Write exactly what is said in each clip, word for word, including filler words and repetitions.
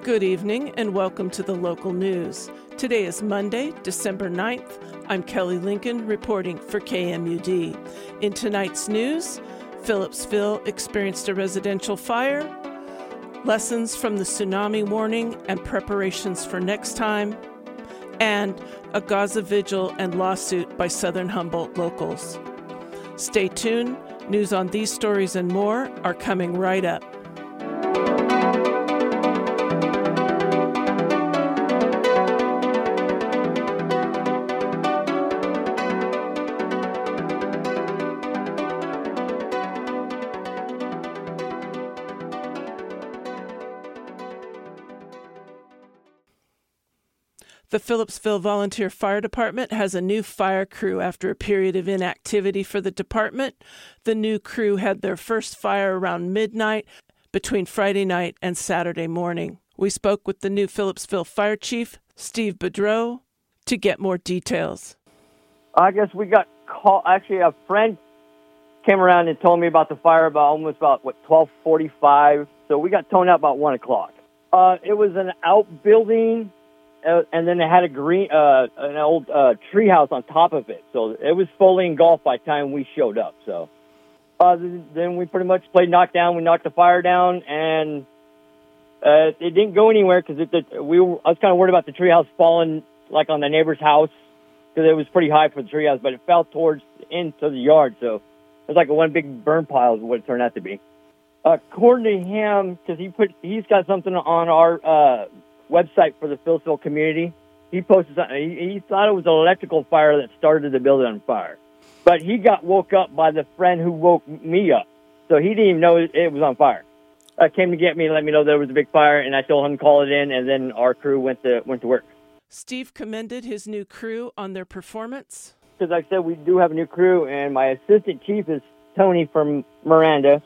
Good evening and welcome to the local news. Today is Monday, December ninth. I'm Kelly Lincoln reporting for K M U D. In tonight's news, Phillipsville experienced a residential fire, lessons from the tsunami warning and preparations for next time, and a Gaza vigil and lawsuit by Southern Humboldt locals. Stay tuned. News on these stories and more are coming right up. The Phillipsville Volunteer Fire Department has a new fire crew after a period of inactivity for the department. The new crew had their first fire around midnight between Friday night and Saturday morning. We spoke with the new Phillipsville Fire Chief, Steve Bedreau, to get more details. I guess we got called. Actually, a friend came around and told me about the fire about almost about, what, twelve forty-five. So we got toned out about one o'clock. Uh, it was an outbuilding. Uh, and then it had a green, uh, an old uh, tree house on top of it. So it was fully engulfed by the time we showed up. So uh, then we pretty much played knockdown. We knocked the fire down, and uh, it didn't go anywhere because it, it, we were, I was kind of worried about the tree house falling like on the neighbor's house because it was pretty high for the tree house, but it fell towards into the yard. So it was like a one big burn pile is what it turned out to be. Uh, according to him, because he put he's got something on our uh, website for the Phillipsville community. He posted something. He, he thought it was an electrical fire that started the building on fire. But he got woke up by the friend who woke me up. So he didn't even know it, it was on fire. Uh, came to get me and let me know there was a big fire, and I told him to call it in, and then our crew went to went to work. Steve commended his new crew on their performance. Because like I said, we do have a new crew, and my assistant chief is Tony from Miranda.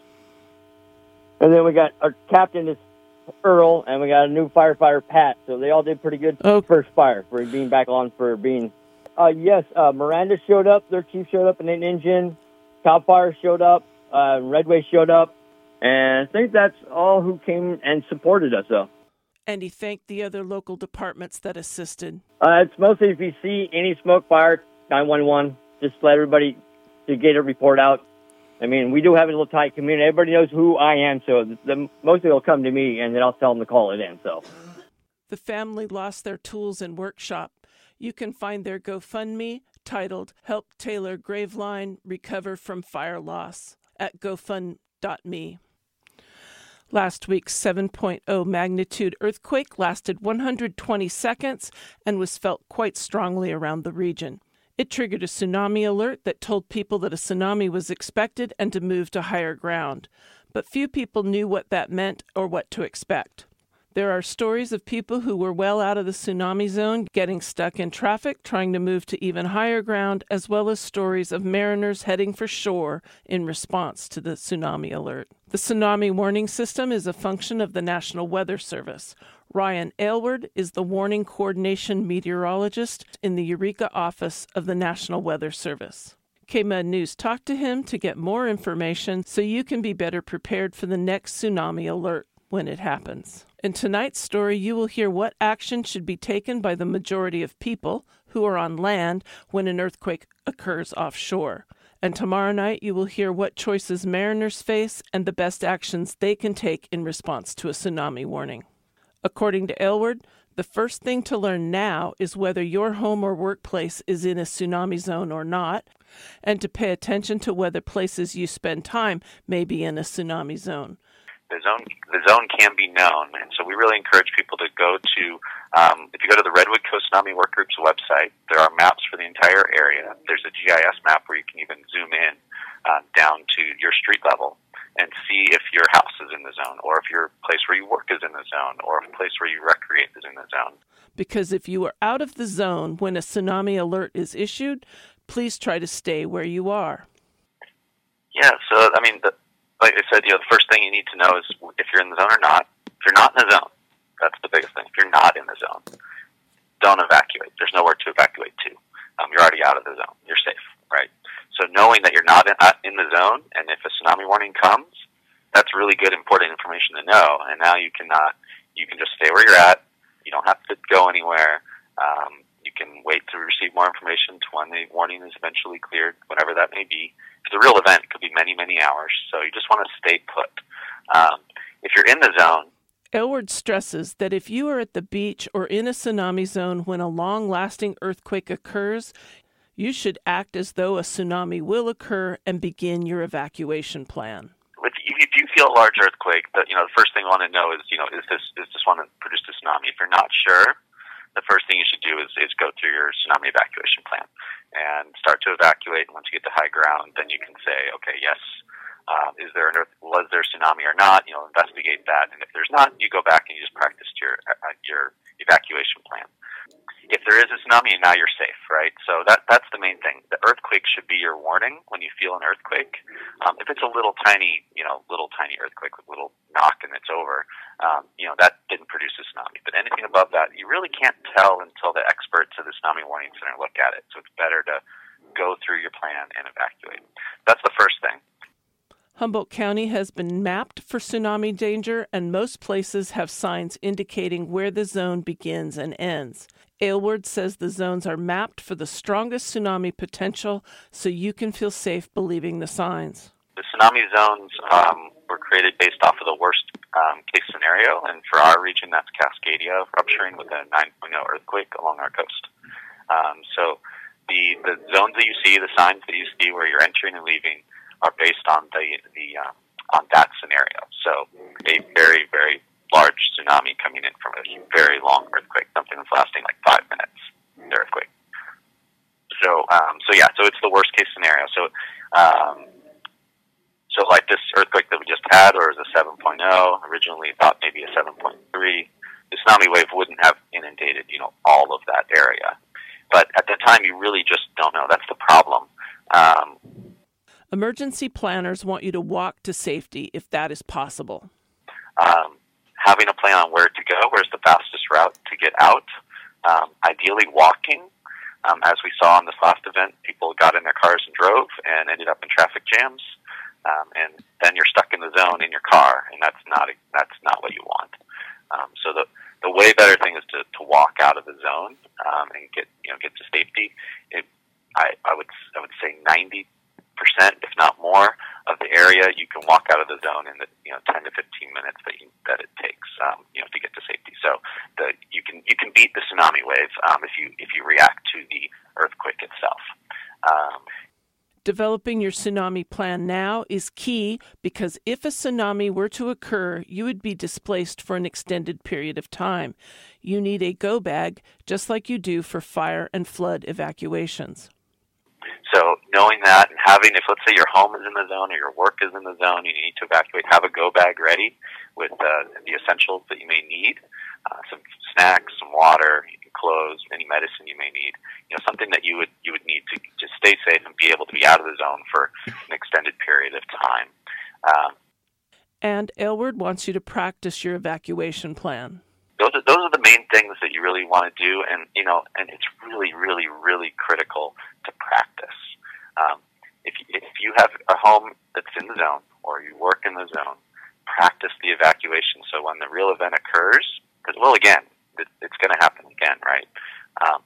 And then we got our captain is Earl, and we got a new firefighter, Pat. So they all did pretty good oh. first fire for being back on for being. Uh, yes, uh, Miranda showed up. Their chief showed up in an engine. Cal Fire showed up. Uh, Redway showed up. And I think that's all who came and supported us, though. And he thanked the other local departments that assisted. Uh, it's mostly if you see any smoke fire, nine one one, just let everybody to get a report out. I mean, we do have a little tight community. Everybody knows who I am, so the, the, mostly they'll come to me, and then I'll tell them to call it in. So, the family lost their tools and workshop. You can find their GoFundMe titled "Help Taylor Graveline Recover from Fire Loss" at gofund dot me. Last week's seven point oh magnitude earthquake lasted one hundred twenty seconds and was felt quite strongly around the region. It triggered a tsunami alert that told people that a tsunami was expected and to move to higher ground. But few people knew what that meant or what to expect. There are stories of people who were well out of the tsunami zone getting stuck in traffic, trying to move to even higher ground, as well as stories of mariners heading for shore in response to the tsunami alert. The tsunami warning system is a function of the National Weather Service. Ryan Aylward is the warning coordination meteorologist in the Eureka office of the National Weather Service. K M U D News talked to him to get more information so you can be better prepared for the next tsunami alert when it happens. In tonight's story, you will hear what action should be taken by the majority of people who are on land when an earthquake occurs offshore. And tomorrow night, you will hear what choices mariners face and the best actions they can take in response to a tsunami warning. According to Aylward, the first thing to learn now is whether your home or workplace is in a tsunami zone or not, and to pay attention to whether places you spend time may be in a tsunami zone. The zone, the zone can be known, and so we really encourage people to go to, um, if you go to the Redwood Coast Tsunami Work Group's website, there are maps for the entire area. There's a G I S map where you can even zoom in uh, down to your street level and see if your house is in the zone, or if your place where you work is in the zone, or if a place where you recreate is in the zone. Because if you are out of the zone when a tsunami alert is issued, please try to stay where you are. Yeah, so, I mean, the, like I said, you know, the first thing you need to know is if you're in the zone or not. If you're not in the zone, that's the biggest thing. If you're not in the zone, don't evacuate. There's nowhere to evacuate to. Um, you're already out of the zone. You're safe, right? So knowing that you're not in, uh, in the zone, and if a tsunami warning comes, that's really good, important information to know. And now you can, uh, you can just stay where you're at. You don't have to go anywhere. Um, you can wait to receive more information to when the warning is eventually cleared, whatever that may be. It's a real event. It could be many, many hours. So you just want to stay put. Um, if you're in the zone, Aylward stresses that if you are at the beach or in a tsunami zone when a long-lasting earthquake occurs, you should act as though a tsunami will occur and begin your evacuation plan. If you feel a large earthquake, the, you know, the first thing you want to know is, you know, is this is this one that produced a tsunami? If you're not sure, the first thing you should do is, is go through your tsunami evacuation plan and start to evacuate. And once you get to high ground, then you can say, okay, yes, um, is there an earth, was there a tsunami or not? You know, investigate that. And if there's not, you go back and you just practice your uh, your evacuation plan. If there is a tsunami, now you're safe, right? So that that's the main thing. The earthquake should be your warning when you feel an earthquake. Um, if it's a little tiny, you know, little tiny earthquake with a little knock and it's over, um, you know, that didn't produce a tsunami. But anything above that, you really can't tell until the experts at the Tsunami Warning Center look at it. So it's better to go through your plan and evacuate. That's the first thing. Humboldt County has been mapped for tsunami danger, and most places have signs indicating where the zone begins and ends. Aylward says the zones are mapped for the strongest tsunami potential, so you can feel safe believing the signs. The tsunami zones um, were created based off of the worst um, case scenario, and for our region, that's Cascadia rupturing with a nine point oh earthquake along our coast. Um, so the the zones that you see, the signs that you see where you're entering and leaving, are based on the the um, on that scenario. So a very very large tsunami coming in from a very long earthquake, something that's lasting like five minutes. The earthquake. So um, so yeah, so it's the worst case scenario. So um, so like this earthquake that we just had, or is a seven point oh, originally thought maybe a seven point three. The tsunami wave wouldn't have inundated, you know, all of that area. But at the time, you really just don't know. That's the problem. Um, Emergency planners want you to walk to safety if that is possible. Um, having a plan on where to go, where's the fastest route to get out, um, ideally walking. Um, as we saw in this last event, people got in their cars and drove and ended up in traffic jams. Um, and then you're stuck in the zone in your car, and that's not that's not what you want. Um, so the the way better thing is to, to walk out of the zone um, and get you know get to safety. It, I, I would I would say ninety percent, if not more, of the area you can walk out of the zone in the you know ten to fifteen minutes that you, that it takes um, you know to get to safety. So the you can you can beat the tsunami wave um, if you if you react to the earthquake itself. Um, Developing your tsunami plan now is key because if a tsunami were to occur, you would be displaced for an extended period of time. You need a go bag just like you do for fire and flood evacuations. So knowing that and having, if let's say your home is in the zone or your work is in the zone, you need to evacuate, have a go bag ready with uh, the essentials that you may need, uh, some snacks, some water, clothes, any medicine you may need, you know, something that you would you would need to just stay safe and be able to be out of the zone for an extended period of time. Um, and Aylward wants you to practice your evacuation plan. Those are, those are the main things that you really want to do, and you know, and it's really, really, really critical to practice. Um, if you, if you have a home that's in the zone or you work in the zone, practice the evacuation. So when the real event occurs, because well, again, it, it's going to happen again, right? Um,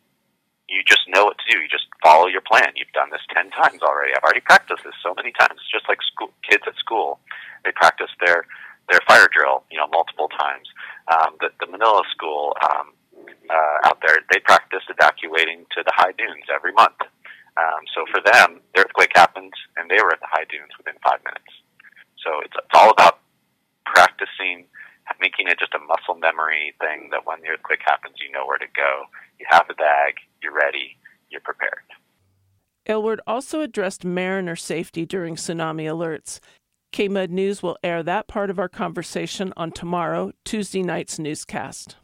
you just know what to do. You just follow your plan. You've done this ten times already. I've already practiced this so many times. It's just like school, kids at school, they practice their their fire drill, you know, multiple times. Um, the, the Manila school um, uh, out there, they practiced evacuating to the high dunes every month. Um, so for them, the earthquake happened, and they were at the high dunes within five minutes. So it's, it's all about practicing, making it just a muscle memory thing that when the earthquake happens, you know where to go. You have the bag, you're ready, you're prepared. Aylward also addressed mariner safety during tsunami alerts. K M U D News will air that part of our conversation on tomorrow, Tuesday night's newscast.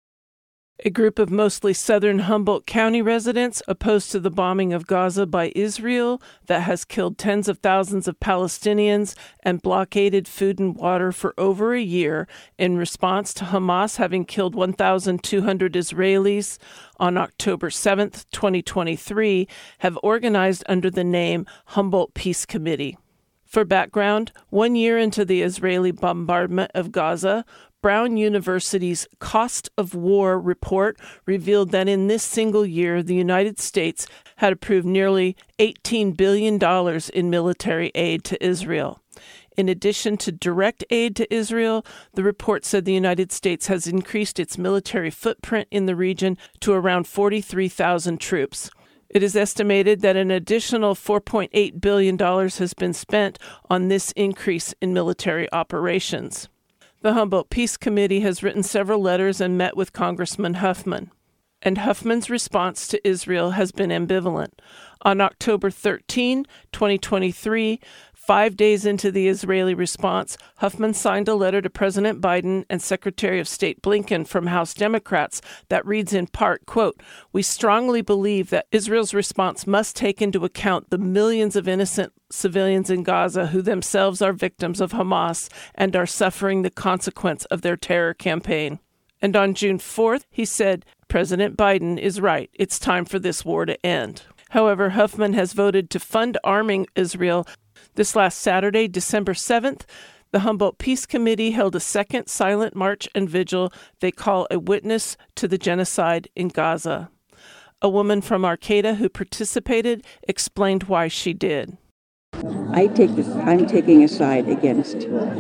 A group of mostly southern Humboldt County residents opposed to the bombing of Gaza by Israel that has killed tens of thousands of Palestinians and blockaded food and water for over a year in response to Hamas having killed one thousand two hundred Israelis on October seventh, twenty twenty-three, have organized under the name Humboldt Peace Committee. For background, one year into the Israeli bombardment of Gaza, Brown University's Cost of War report revealed that in this single year, the United States had approved nearly eighteen billion dollars in military aid to Israel. In addition to direct aid to Israel, the report said the United States has increased its military footprint in the region to around forty-three thousand troops. It is estimated that an additional four point eight billion dollars has been spent on this increase in military operations. The Humboldt Peace Committee has written several letters and met with Congressman Huffman. And Huffman's response to Israel has been ambivalent. On October thirteenth, twenty twenty-three, five days into the Israeli response, Huffman signed a letter to President Biden and Secretary of State Blinken from House Democrats that reads in part, quote, "We strongly believe that Israel's response must take into account the millions of innocent civilians in Gaza who themselves are victims of Hamas and are suffering the consequence of their terror campaign." And on June fourth, he said, "President Biden is right. It's time for this war to end." However, Huffman has voted to fund arming Israel. This last Saturday, December seventh, the Humboldt Peace Committee held a second silent march and vigil they call a witness to the genocide in Gaza. A woman from Arcata who participated explained why she did. I take this, I'm taking a side against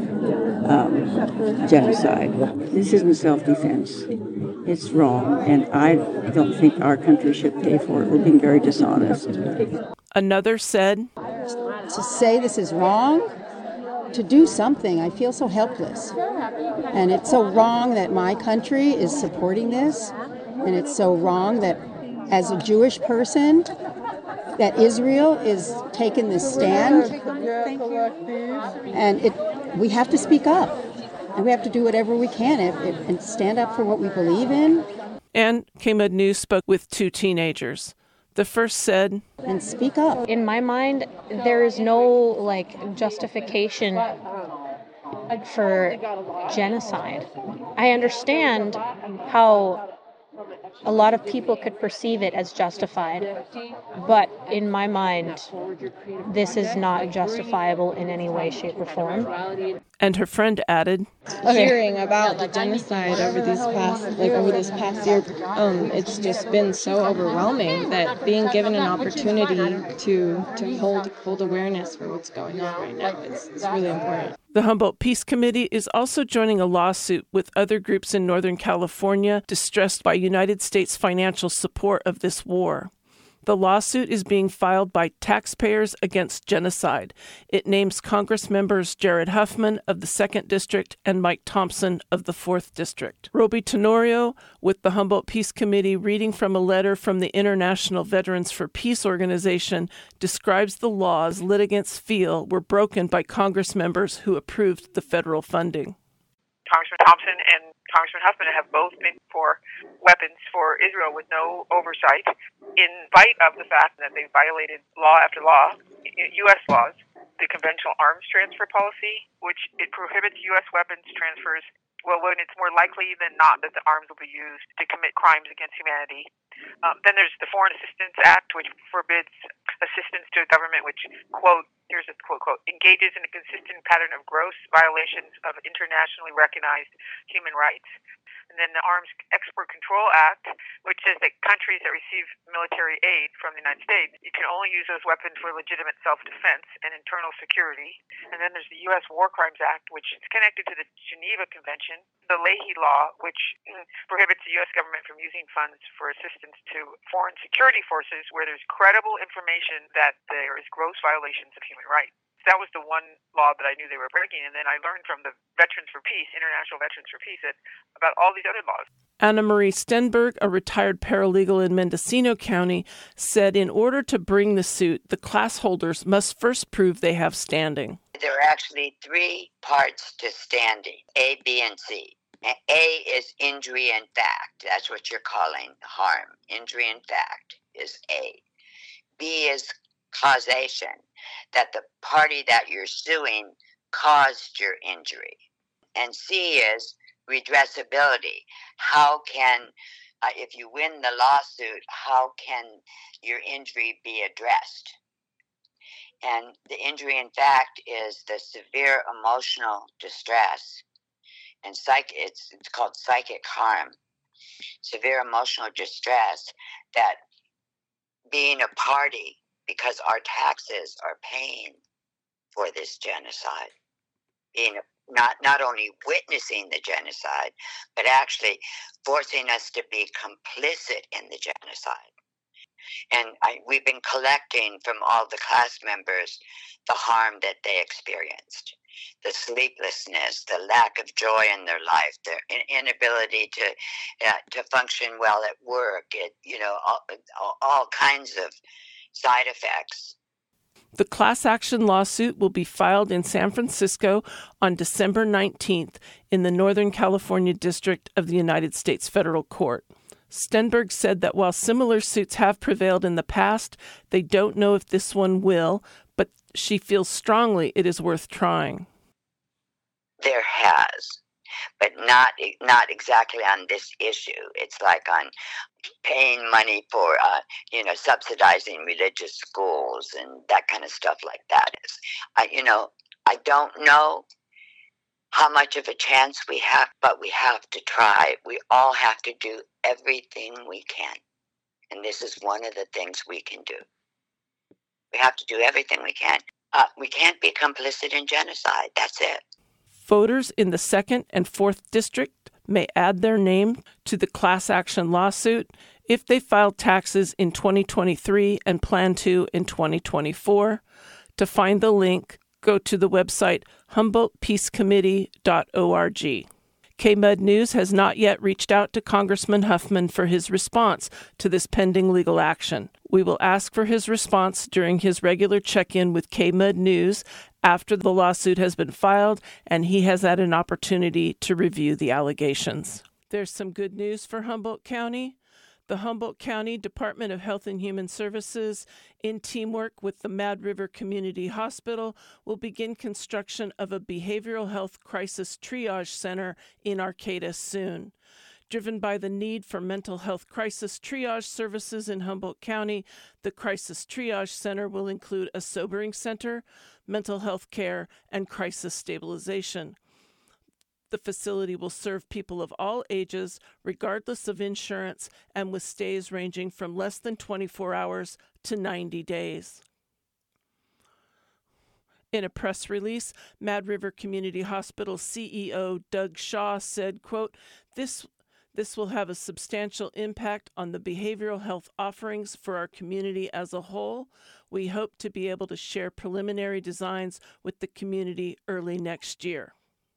um, genocide. This isn't self-defense. It's wrong, and I don't think our country should pay for it. We're being very dishonest. Another said, "To say this is wrong, to do something, I feel so helpless. And it's so wrong that my country is supporting this, and it's so wrong that as a Jewish person, that Israel is taking this stand, and it, we have to speak up, and we have to do whatever we can if, if, and stand up for what we believe in." And Kama New spoke with two teenagers. The first said, "And speak up." In my mind, there is no like justification for genocide. I understand how a lot of people could perceive it as justified, but in my mind, this is not justifiable in any way, shape, or form. And her friend added, Hearing about the genocide over these past, like over this past year, um, it's just been so overwhelming that being given an opportunity to to hold hold awareness for what's going on right now is, is really important. The Humboldt Peace Committee is also joining a lawsuit with other groups in Northern California distressed by United States financial support of this war. The lawsuit is being filed by Taxpayers Against Genocide. It names Congress members Jared Huffman of the second District and Mike Thompson of the fourth District. Roby Tenorio with the Humboldt Peace Committee, reading from a letter from the International Veterans for Peace organization, describes the laws litigants feel were broken by Congress members who approved the federal funding. Congressman Thompson and Congressman Huffman have both been for weapons for Israel with no oversight, in spite of the fact that they violated law after law, U S laws, the conventional arms transfer policy, which it prohibits U S weapons transfers, well, when it's more likely than not that the arms will be used to commit crimes against humanity. Um, then there's the Foreign Assistance Act, which forbids assistance to a government which, quote, here's a quote, quote, engages in a consistent pattern of gross violations of internationally recognized human rights. And then the Arms Export Control Act, which says that countries that receive military aid from the United States, you can only use those weapons for legitimate self-defense and internal security. And then there's the U S War Crimes Act, which is connected to the Geneva Convention, the Leahy Law, which prohibits the U S government from using funds for assistance to foreign security forces where there's credible information that there is gross violations of human rights. That was the one law that I knew they were breaking, and then I learned from the Veterans for Peace, International Veterans for Peace, that about all these other laws. Anna Marie Stenberg, a retired paralegal in Mendocino County, said in order to bring the suit, the class holders must first prove they have standing. There are actually three parts to standing, A, B, and C. A is injury in fact. That's what you're calling harm. Injury in fact is A. B is causation, that the party that you're suing caused your injury. And C is redressability. How can, uh, if you win the lawsuit, how can your injury be addressed? And the injury in fact is the severe emotional distress and psych, it's, it's called psychic harm, severe emotional distress, that being a party, because our taxes are paying for this genocide, being a, not not only witnessing the genocide, but actually forcing us to be complicit in the genocide. And I, we've been collecting from all the class members the harm that they experienced, the sleeplessness, the lack of joy in their life, their inability to uh, to function well at work, it, you know, all, all, all kinds of side effects. The class action lawsuit will be filed in San Francisco on December nineteenth in the Northern California District of the United States Federal Court. Stenberg said that while similar suits have prevailed in the past, they don't know if this one will, but she feels strongly it is worth trying. There has, but not not exactly on this issue. It's like on paying money for, uh, you know, subsidizing religious schools and that kind of stuff like that. Is, I, you know, I don't know how much of a chance we have, but we have to try. We all have to do everything we can. And this is one of the things we can do. We have to do everything we can. Uh, we can't be complicit in genocide. That's it. Voters in the second and fourth district may add their name to the class action lawsuit if they filed taxes in twenty twenty-three and plan to in twenty twenty-four. To find the link, go to the website humboldt peace committee dot org. K M U D News has not yet reached out to Congressman Huffman for his response to this pending legal action. We will ask for his response during his regular check-in with K M U D News after the lawsuit has been filed and he has had an opportunity to review the allegations. There's some good news for Humboldt County. The Humboldt County Department of Health and Human Services, in teamwork with the Mad River Community Hospital, will begin construction of a behavioral health crisis triage center in Arcata soon. Driven by the need for mental health crisis triage services in Humboldt County, the Crisis Triage Center will include a sobering center, mental health care, and crisis stabilization. The facility will serve people of all ages, regardless of insurance, and with stays ranging from less than twenty-four hours to ninety days. In a press release, Mad River Community Hospital C E O Doug Shaw said, quote, This This will have a substantial impact on the behavioral health offerings for our community as a whole. We hope to be able to share preliminary designs with the community early next year.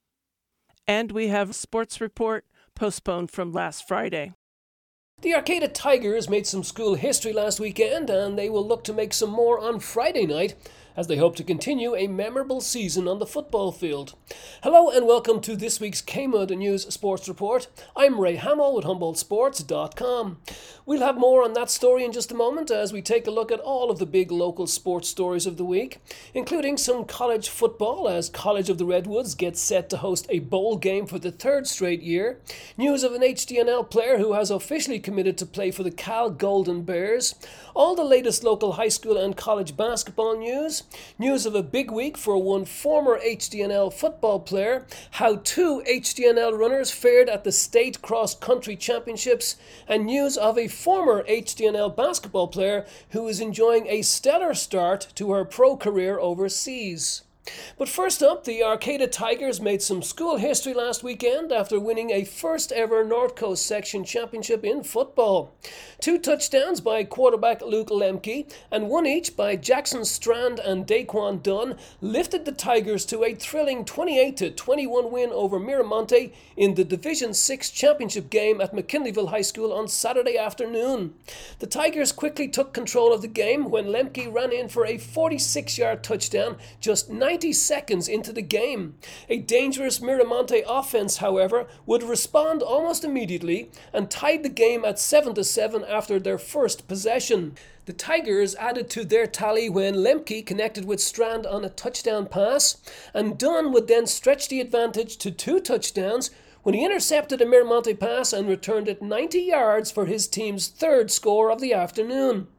And we have a sports report postponed from last Friday. The Arcata Tigers made some school history last weekend, and they will look to make some more on Friday night as they hope to continue a memorable season on the football field. Hello and welcome to this week's K M U D News Sports Report. I'm Ray Hamill with Humboldt Sports dot com. We'll have more on that story in just a moment as we take a look at all of the big local sports stories of the week, including some college football as College of the Redwoods gets set to host a bowl game for the third straight year, news of an H D N L player who has officially committed to play for the Cal Golden Bears, all the latest local high school and college basketball news, news of a big week for one former H D N L football player, how two H D N L runners fared at the State Cross Country Championships, and news of a former H D N L basketball player who is enjoying a stellar start to her pro career overseas. But first up, the Arcata Tigers made some school history last weekend after winning a first ever North Coast Section Championship in football. Two touchdowns by quarterback Luke Lemke and one each by Jackson Strand and Daquan Dunn lifted the Tigers to a thrilling twenty-eight to twenty-one win over Miramonte in the Division six championship game at McKinleyville High School on Saturday afternoon. The Tigers quickly took control of the game when Lemke ran in for a forty-six-yard touchdown just ninety seconds into the game. A dangerous Miramonte offense, however, would respond almost immediately and tied the game at seven to seven after their first possession. The Tigers added to their tally when Lemke connected with Strand on a touchdown pass, and Dunn would then stretch the advantage to two touchdowns when he intercepted a Miramonte pass and returned it ninety yards for his team's third score of the afternoon.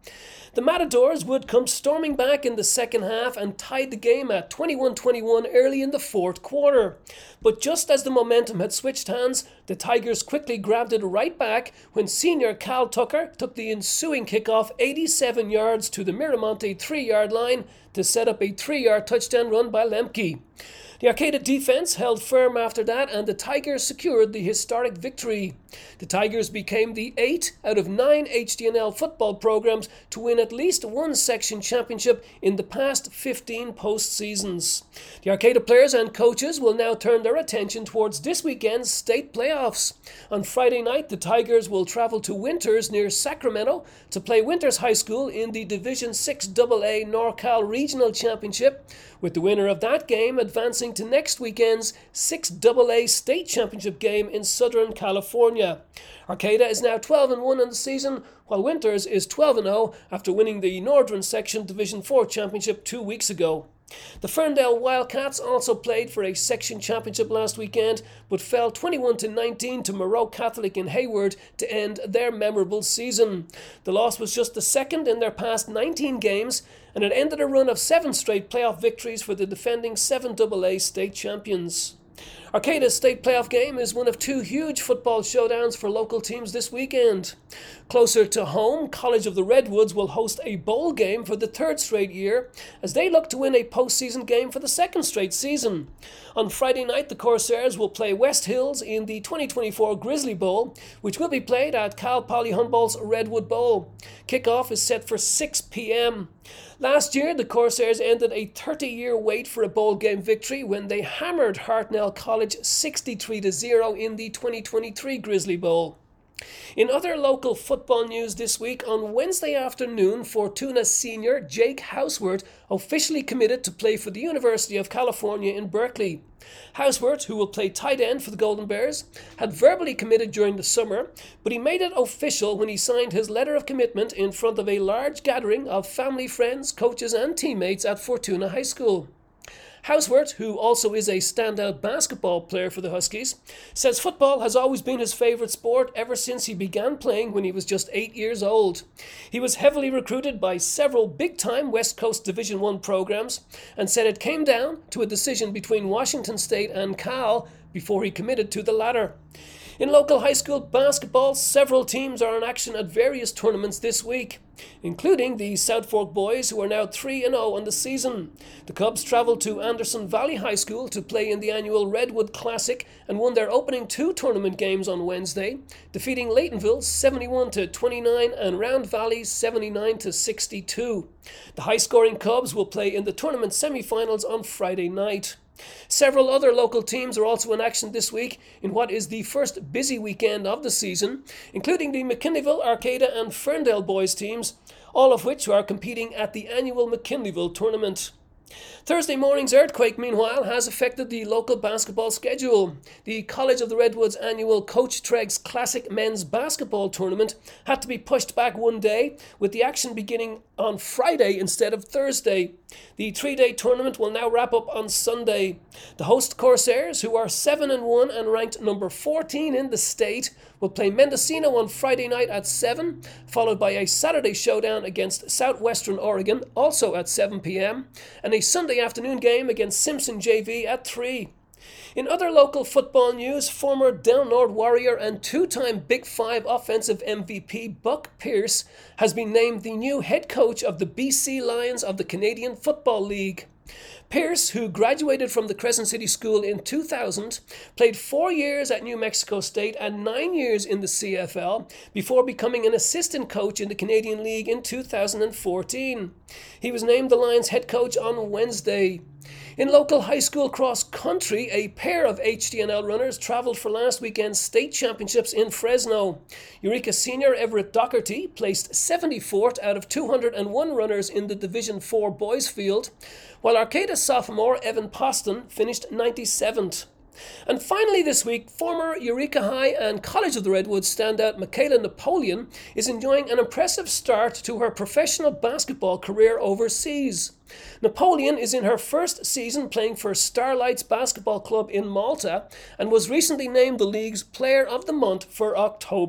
The Matadors would come storming back in the second half and tied the game at twenty-one twenty-one early in the fourth quarter. But just as the momentum had switched hands, the Tigers quickly grabbed it right back when senior Cal Tucker took the ensuing kickoff eighty-seven yards to the Miramonte three-yard line to set up a three-yard touchdown run by Lemke. The Arcata defence held firm after that, and the Tigers secured the historic victory. The Tigers became the eighth out of nine H D N L football programs to win at least one section championship in the past fifteen postseasons. The Arcata players and coaches will now turn their attention towards this weekend's state playoffs. On Friday night, the Tigers will travel to Winters near Sacramento to play Winters High School in the Division six double A NorCal Regional Championship, with the winner of that game advancing to next weekend's six double A State Championship game in Southern California. Arcata is now twelve and one in the season, while Winters is twelve and oh after winning the Northern Section Division four Championship two weeks ago. The Ferndale Wildcats also played for a section championship last weekend, but fell twenty-one to nineteen to Moreau Catholic in Hayward to end their memorable season. The loss was just the second in their past nineteen games, and it ended a run of seven straight playoff victories for the defending seven double A state champions. Arcata's state playoff game is one of two huge football showdowns for local teams this weekend. Closer to home, College of the Redwoods will host a bowl game for the third straight year as they look to win a postseason game for the second straight season. On Friday night, the Corsairs will play West Hills in the twenty twenty-four Grizzly Bowl, which will be played at Cal Poly Humboldt's Redwood Bowl. Kickoff is set for six p.m. Last year, the Corsairs ended a thirty-year wait for a bowl game victory when they hammered Hartnell College sixty-three to zero in the twenty twenty-three Grizzly Bowl. In other local football news this week, on Wednesday afternoon, Fortuna senior Jake Houseworth officially committed to play for the University of California in Berkeley. Houseworth, who will play tight end for the Golden Bears, had verbally committed during the summer, but he made it official when he signed his letter of commitment in front of a large gathering of family, friends, coaches and teammates at Fortuna High School. Houseworth, who also is a standout basketball player for the Huskies, says football has always been his favourite sport ever since he began playing when he was just eight years old. He was heavily recruited by several big-time West Coast Division one programs and said it came down to a decision between Washington State and Cal before he committed to the latter. In local high school basketball, several teams are in action at various tournaments this week, including the South Fork boys, who are now three and oh on the season. The Cubs travelled to Anderson Valley High School to play in the annual Redwood Classic and won their opening two tournament games on Wednesday, defeating Laytonville seventy-one to twenty-nine and Round Valley seventy-nine to sixty-two. The high-scoring Cubs will play in the tournament semi-finals on Friday night. Several other local teams are also in action this week in what is the first busy weekend of the season, including the McKinleyville, Arcata and Ferndale boys teams, all of which are competing at the annual McKinleyville tournament. Thursday morning's earthquake, meanwhile, has affected the local basketball schedule. The College of the Redwoods annual Coach Tregg's Classic Men's Basketball Tournament had to be pushed back one day, with the action beginning on Friday instead of Thursday. The three-day tournament will now wrap up on Sunday. The host Corsairs, who are seven and one and ranked number fourteen in the state, will play Mendocino on Friday night at seven, followed by a Saturday showdown against Southwestern Oregon, also at seven p.m, and a Sunday afternoon game against Simpson J V at three. In other local football news, former Del Norte Warrior and two-time Big Five offensive M V P Buck Pierce has been named the new head coach of the B C Lions of the Canadian Football League. Pierce, who graduated from the Crescent City School in two thousand, played four years at New Mexico State and nine years in the C F L before becoming an assistant coach in the Canadian League in two thousand fourteen. He was named the Lions head coach on Wednesday. In local high school cross country, a pair of H D N L runners travelled for last weekend's state championships in Fresno. Eureka senior Everett Doherty placed seventy-fourth out of two hundred one runners in the Division four boys field, while Arcata sophomore Evan Poston finished ninety-seventh. And finally this week, former Eureka High and College of the Redwoods standout Michaela Napoleon is enjoying an impressive start to her professional basketball career overseas. Napoleon is in her first season playing for Starlights Basketball Club in Malta and was recently named the league's Player of the Month for October.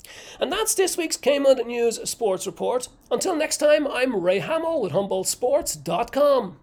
And that's this week's KMUD News Sports Report. Until next time, I'm Ray Hamill with Humboldt Sports dot com.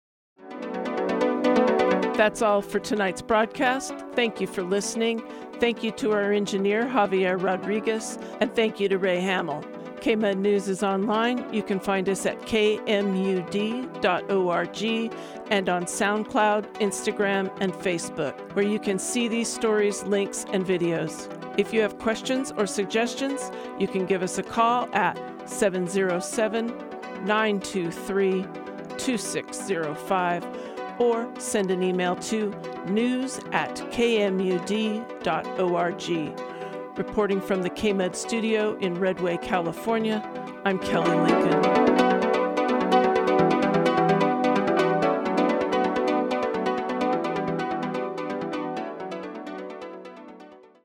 That's all for tonight's broadcast. Thank you for listening. Thank you to our engineer, Javier Rodriguez, and thank you to Ray Hamill. K M U D News is online. You can find us at K M U D dot org and on SoundCloud, Instagram, and Facebook, where you can see these stories, links, and videos. If you have questions or suggestions, you can give us a call at seven oh seven, nine two three, two six oh five or send an email to news at K M U D dot org. Reporting from the K M U D studio in Redway, California, I'm Kelly Lincoln.